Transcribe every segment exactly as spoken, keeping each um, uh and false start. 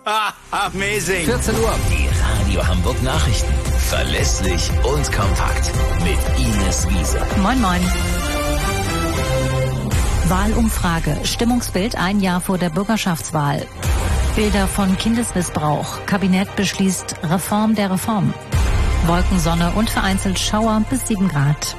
Amazing. vierzehn Uhr. Die Radio Hamburg Nachrichten. Verlässlich und kompakt. Mit Ines Wiese. Moin, moin. Wahlumfrage. Stimmungsbild ein Jahr vor der Bürgerschaftswahl. Bilder von Kindesmissbrauch. Kabinett beschließt Reform der Reform. Wolkensonne und vereinzelt Schauer bis sieben Grad.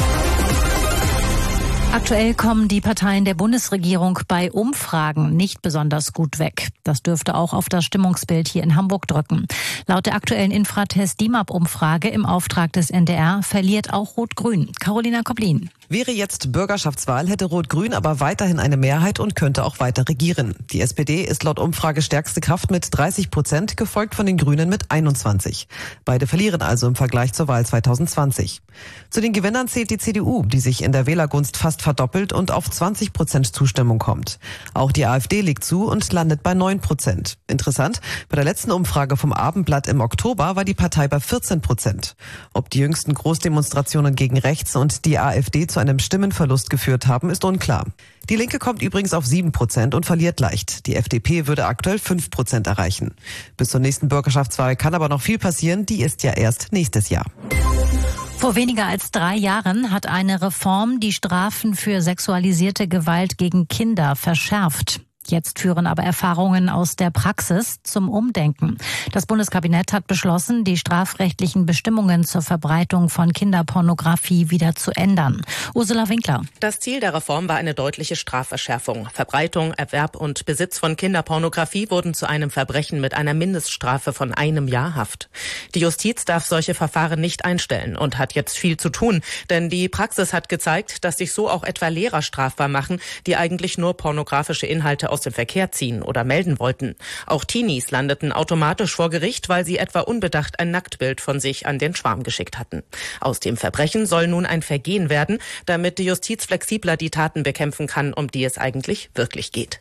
Aktuell kommen die Parteien der Bundesregierung bei Umfragen nicht besonders gut weg. Das dürfte auch auf das Stimmungsbild hier in Hamburg drücken. Laut der aktuellen Infratest D I M A P-Umfrage im Auftrag des N D R verliert auch Rot-Grün. Carolina Koblin. Wäre jetzt Bürgerschaftswahl, hätte Rot-Grün aber weiterhin eine Mehrheit und könnte auch weiter regieren. Die S P D ist laut Umfrage stärkste Kraft mit dreißig Prozent, gefolgt von den Grünen mit einundzwanzig. Beide verlieren also im Vergleich zur Wahl zwanzig zwanzig. Zu den Gewinnern zählt die C D U, die sich in der Wählergunst fast verdoppelt und auf zwanzig Prozent Zustimmung kommt. Auch die AfD legt zu und landet bei neun Prozent. Interessant, bei der letzten Umfrage vom Abendblatt im Oktober war die Partei bei vierzehn Prozent. Ob die jüngsten Großdemonstrationen gegen rechts und die AfD zu einem Stimmenverlust geführt haben, ist unklar. Die Linke kommt übrigens auf sieben Prozent und verliert leicht. Die F D P würde aktuell fünf Prozent erreichen. Bis zur nächsten Bürgerschaftswahl kann aber noch viel passieren, die ist ja erst nächstes Jahr. Vor weniger als drei Jahren hat eine Reform die Strafen für sexualisierte Gewalt gegen Kinder verschärft. Jetzt führen aber Erfahrungen aus der Praxis zum Umdenken. Das Bundeskabinett hat beschlossen, die strafrechtlichen Bestimmungen zur Verbreitung von Kinderpornografie wieder zu ändern. Ursula Winkler. Das Ziel der Reform war eine deutliche Strafverschärfung. Verbreitung, Erwerb und Besitz von Kinderpornografie wurden zu einem Verbrechen mit einer Mindeststrafe von einem Jahr Haft. Die Justiz darf solche Verfahren nicht einstellen und hat jetzt viel zu tun. Denn die Praxis hat gezeigt, dass sich so auch etwa Lehrer strafbar machen, die eigentlich nur pornografische Inhalte aus dem Verkehr ziehen oder melden wollten. Auch Teenies landeten automatisch vor Gericht, weil sie etwa unbedacht ein Nacktbild von sich an den Schwarm geschickt hatten. Aus dem Verbrechen soll nun ein Vergehen werden, damit die Justiz flexibler die Taten bekämpfen kann, um die es eigentlich wirklich geht.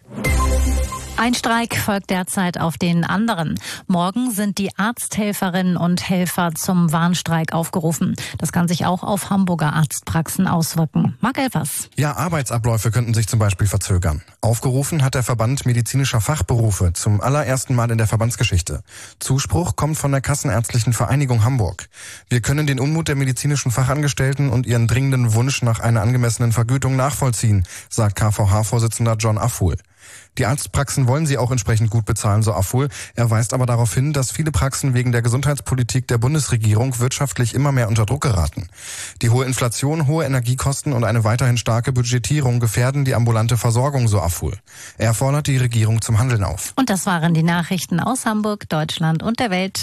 Ein Streik folgt derzeit auf den anderen. Morgen sind die Arzthelferinnen und Helfer zum Warnstreik aufgerufen. Das kann sich auch auf Hamburger Arztpraxen auswirken. Marc Elfers. Ja, Arbeitsabläufe könnten sich zum Beispiel verzögern. Aufgerufen hat der Verband medizinischer Fachberufe zum allerersten Mal in der Verbandsgeschichte. Zuspruch kommt von der Kassenärztlichen Vereinigung Hamburg. Wir können den Unmut der medizinischen Fachangestellten und ihren dringenden Wunsch nach einer angemessenen Vergütung nachvollziehen, sagt K V H-Vorsitzender John Affuhl. Die Arztpraxen wollen sie auch entsprechend gut bezahlen, so Affuhl. Er weist aber darauf hin, dass viele Praxen wegen der Gesundheitspolitik der Bundesregierung wirtschaftlich immer mehr unter Druck geraten. Die hohe Inflation, hohe Energiekosten und eine weiterhin starke Budgetierung gefährden die ambulante Versorgung, so Affuhl. Er fordert die Regierung zum Handeln auf. Und das waren die Nachrichten aus Hamburg, Deutschland und der Welt.